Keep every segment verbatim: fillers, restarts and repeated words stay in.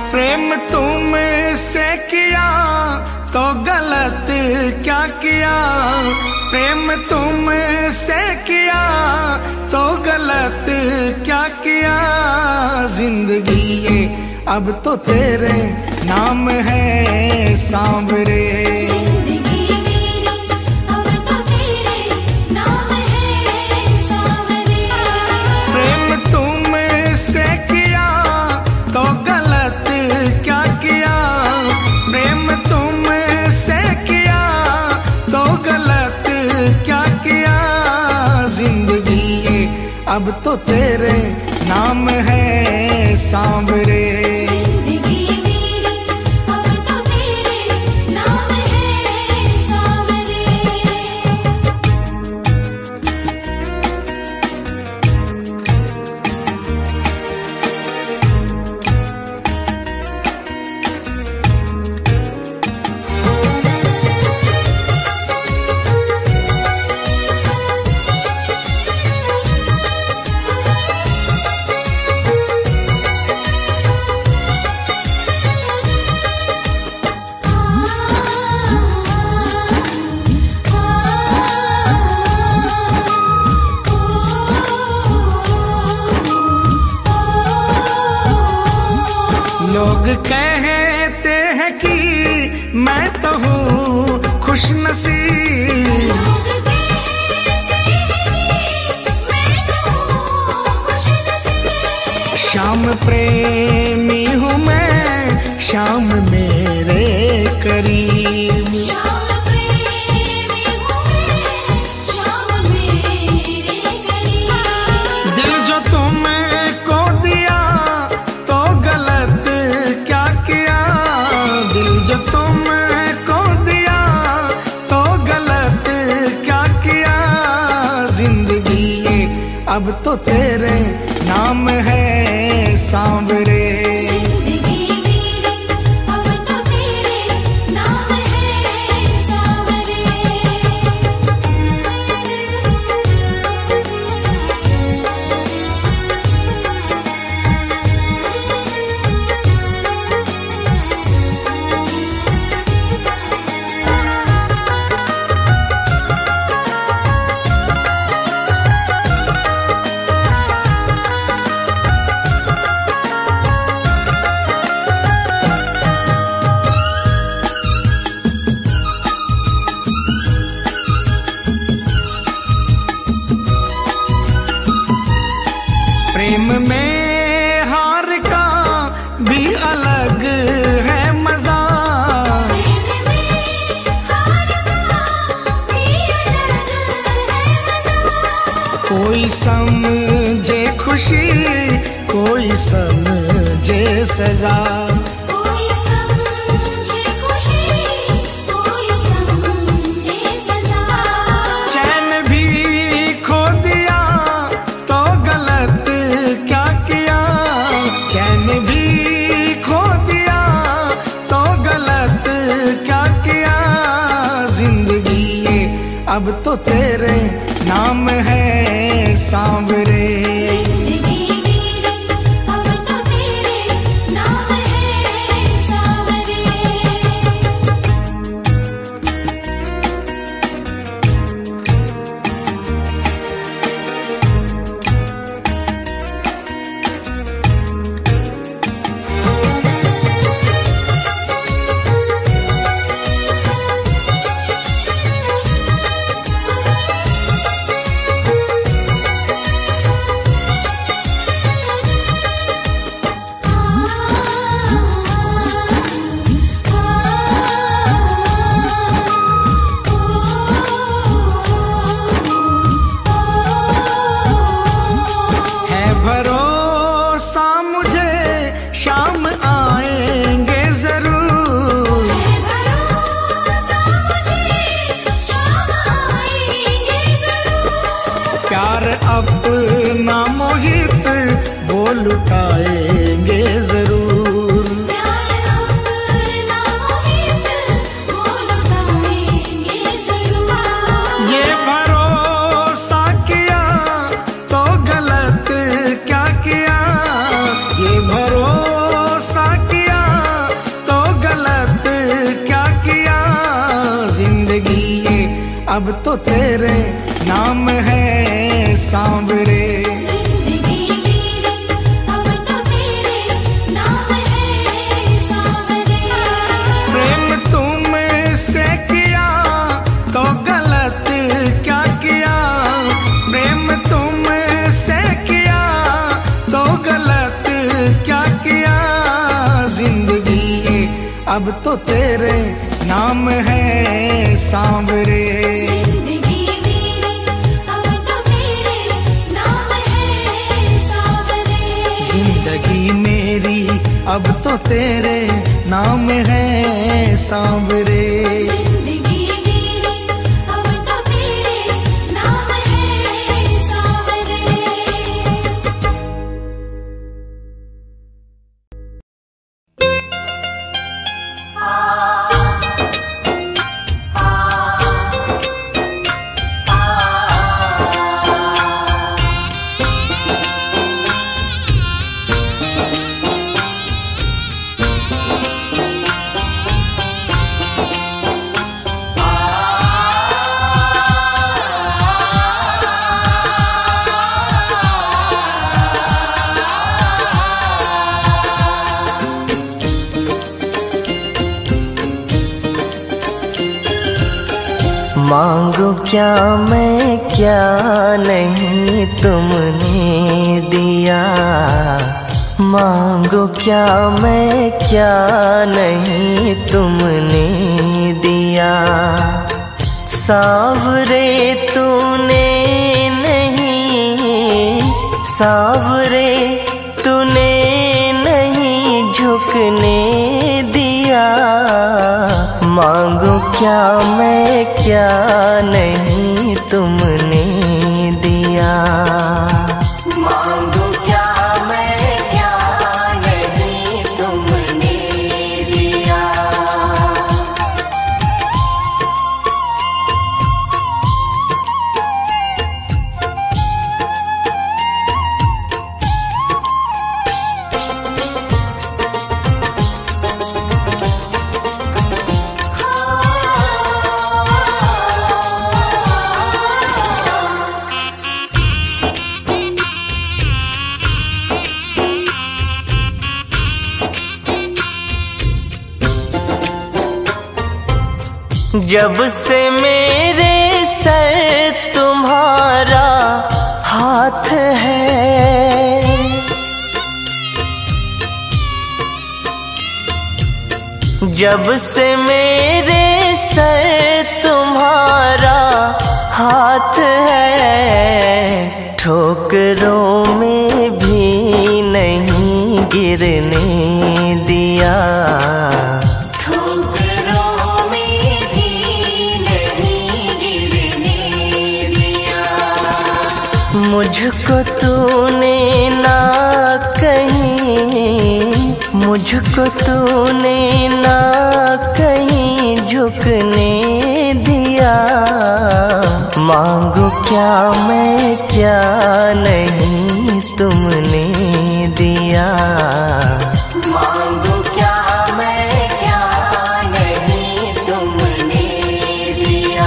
प्रेम तुमसे किया तो गलत क्या किया, प्रेम तुमसे किया तो गलत क्या किया। जिंदगी ये अब तो तेरे नाम है सांवरे, जिंदगी मेरी अब तो तेरे नाम है सांवरे। प्रेम तुमसे किया तो गलत क्या किया, प्रेम तुमसे किया तो गलत क्या किया। जिंदगी ये अब तो तेरे नाम है सांवरे, जिंदगी मेरी अब तो तेरे नाम है सांवरे। लोग कहते हैं कि मैं तो हूँ खुशनसीब, लोग कहते हैं कि मैं तो हूँ खुशनसीब। शाम प्रेमी हूँ मैं, शाम मेरे करीब। शाम प्रेमी हूँ मैं, शाम मेरे करीब। दिल जो तुमको दिया तो गलत क्या किया, दिल जो तुमको दिया तो गलत क्या किया। जिंदगी ये अब तो तेरे नाम है सांवरे, जिंदगी मेरी अब तो तेरे नाम है सांवरे। प्रेम में हार का भी अलग है मजा, प्रेम में हार का भी अलग है मजा। कोई समझे खुशी कोई समझे सजा। कोई समझे खुशी, कोई समझे सजा। चैन भी खो दिया तो गलत क्या किया, चैन भी खो दिया तो गलत क्या किया। जिंदगी ये अब तो तेरे नाम है सांवरे, जिंदगी मेरी अब तो तेरे नाम है सांवरे। है भरोसा मुझे शाम आएंगे जरूर, है भरोसा मुझे शाम आएंगे जरूर। प्यार अपना मोहित वो लुटाएंगे जरूर। प्यार अपना मोहित वो लुटाएंगे जरूर। ये भरोसा किया तो गलत क्या किया, ये भरोसा किया अब तो तेरे नाम है सांवरे। जिंदगी मेरी अब तो तेरे नाम है सांवरे। प्रेम तुमसे किया तो गलत क्या किया, प्रेम तुमसे किया तो गलत क्या किया। जिंदगी ये अब तो तेरे नाम है सांवरे। जिंदगी मेरी अब तो तेरे नाम है सांवरे। जिंदगी मेरी अब तो तेरे नाम है सांवरे। जिंदगी मेरी अब तो तेरे नाम है सांवरे। मांगू क्या मैं क्या नहीं तुमने दिया, मांगू क्या मैं क्या नहीं तुमने दिया। सांवरे तूने नहीं, सांवरे तूने नहीं झुकने दिया। मांगू क्या मैं क्या नहीं तुमने दिया। मांगू क्या मैं क्या नहीं तुमने दिया। जब से मेरे सर तुम्हारा हाथ है, जब से मेरे सर तुम्हारा हाथ है। ठोकरों में भी नहीं गिरने दिया, मुझको तूने ना कहीं, मुझको तूने ना कहीं झुकने दिया। मांगू क्या मैं क्या नहीं तुमने दिया। मांगू क्या मैं क्या नहीं तुमने दिया।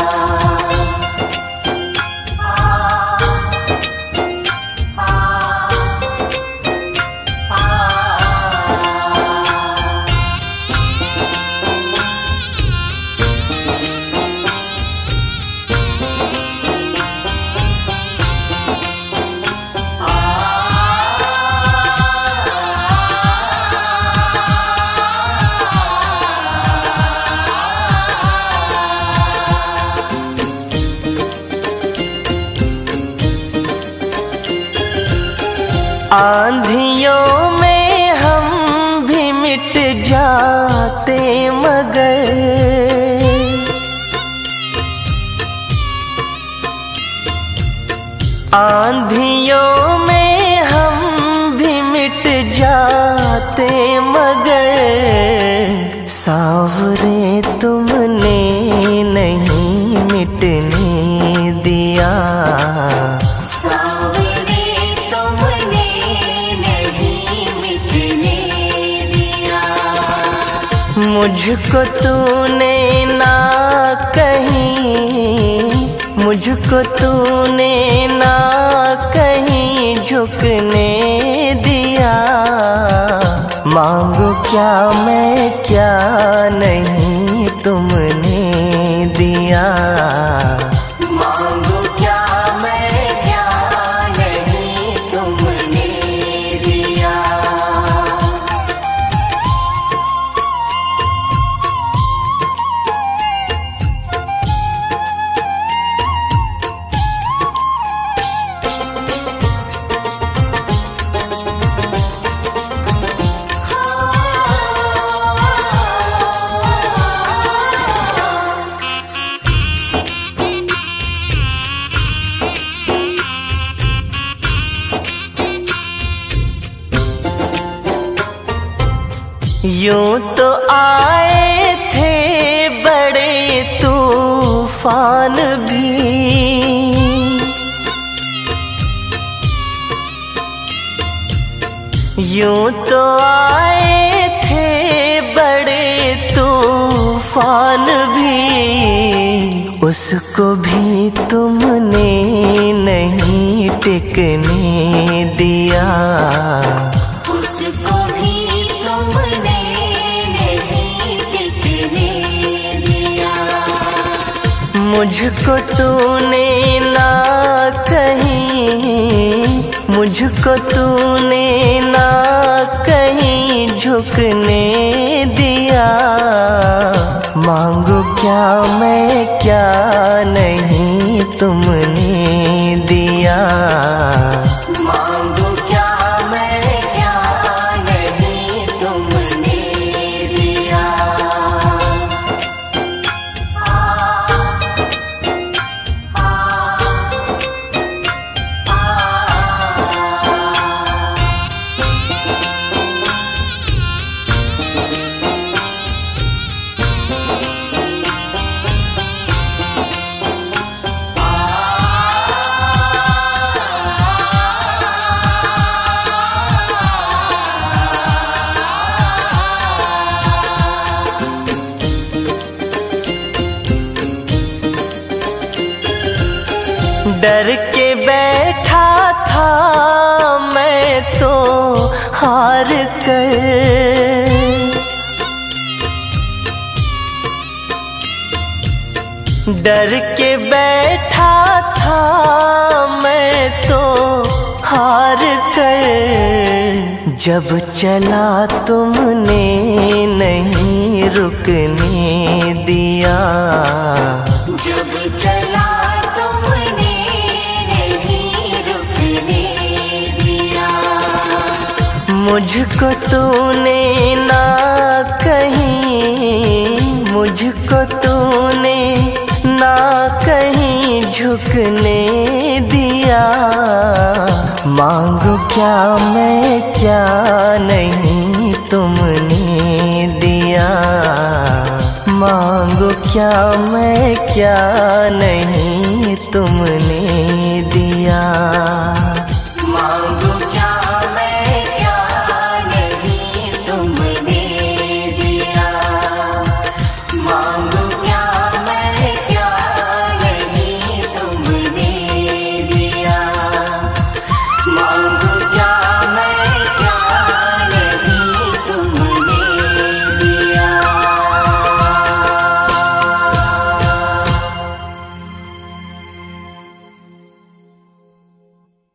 आंधियों में हम भी मिट जाते मगर, आंधियों में हम भी मिट जाते मगर। सांवरे तुमने नहीं मिटने दिया। सांवरे तुमने नहीं मुझको तूने ना कहीं, मुझको तूने ना कहीं झुकने दिया। मांगो क्या मैं क्या नहीं तुमने दिया। मांगो क्या मैं क्या नहीं तुमने दिया। यूं तो आए थे बड़े तूफान भी, यूं तो आए थे बड़े तूफान भी। उसको भी तुमने नहीं टिकने दिया। उसको भी तुमने नहीं टिकने दिया। मुझको तूने ना कहीं, मुझको तूने ना कहीं झुकने दिया। मांगो क्या मैं क्या नहीं तुमने दिया। मांगो क्या मैं क्या नहीं तुमने दिया। डर के बैठा था मैं तो हार कर, डर के बैठा था मैं तो हार कर। जब चला तुमने नहीं रुकने दिया। जब चला तुमने नहीं रुकने दिया। मुझको तूने ना कहीं, मुझको तूने ना कहीं झुकने दिया। मांगो क्या मैं क्या नहीं तुमने दिया। मांगो क्या मैं क्या नहीं तुमने दिया।